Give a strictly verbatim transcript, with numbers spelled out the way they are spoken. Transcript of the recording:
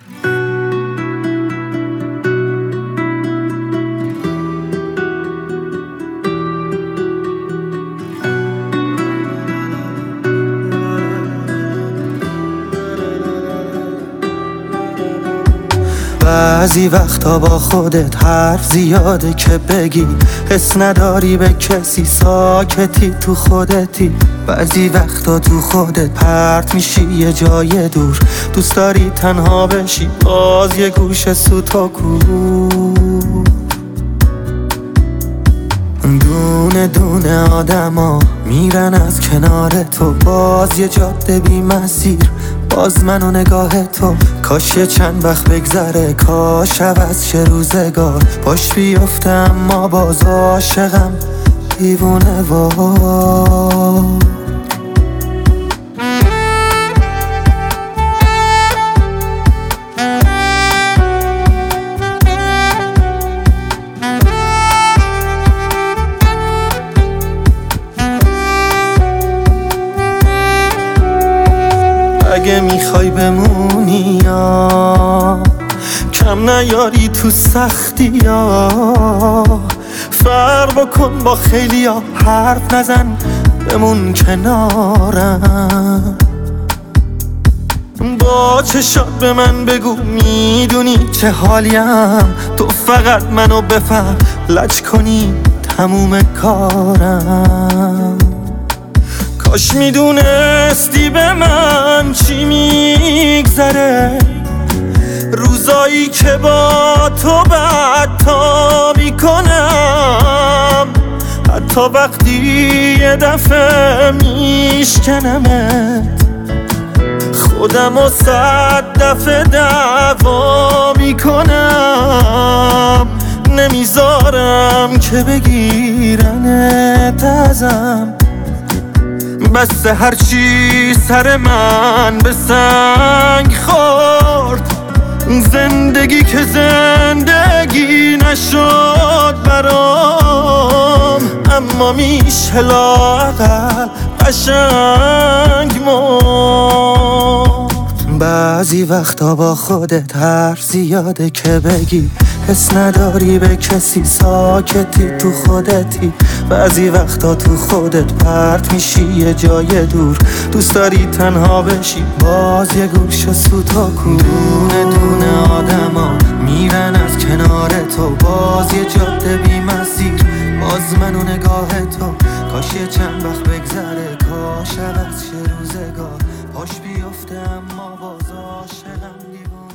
بعضی وقتا با خودت حرف زیاده که بگی، حس نداری به کسی، ساکتی تو خودتی. بعضی وقتا تو خودت پرت میشی یه جای دور، دوست داری تنها بشی باز یه گوشه سوتاکو. دونه دونه آدما میرن از کنار تو، باز یه جاده بی مسیر، باز من و نگاه تو. کاش یه چند وقت بگذره، کاش عوض شه روزگار، پاش بیفته اما باز عاشقم دیوونه وار. اگه میخوای بمونی یا کم نیاری تو سختی یا، فرق بکن با خیلی ها، حرف نزن بمون کنارم. با چشات به من بگو میدونی چه حالیم، تو فقط منو بفهم لج کنی تموم کارم. کاش میدونستی به من چی میگذره، روزایی که با تو بدتا میکنم، حتی وقتی یه دفعه میشکنمت، خودم و صد دفعه دعوا میکنم. نمیذارم که بگیرنت ازم، بس هرچی سر من به سنگ خورد، زندگی که زندگی نشد برام، اما میشه لااقل قشنگ مرد. بعضی وقتا با خودت حرف زیاده که بگی، حس نداری به کسی، ساکتی تو خودتی. بعضی وقتا تو خودت پرت میشی یه جای دور، دوست داری تنها بشی باز یه گوشه سوتاکو. دونه دونه آدما میرن از کنار تو، باز یه جاده بی مسیر، باز من و نگاه تو. کاش یه چند وقت بگذره، کاش عوض شه روزگار، پاش بیفته اما باز عاشقم دیوونه.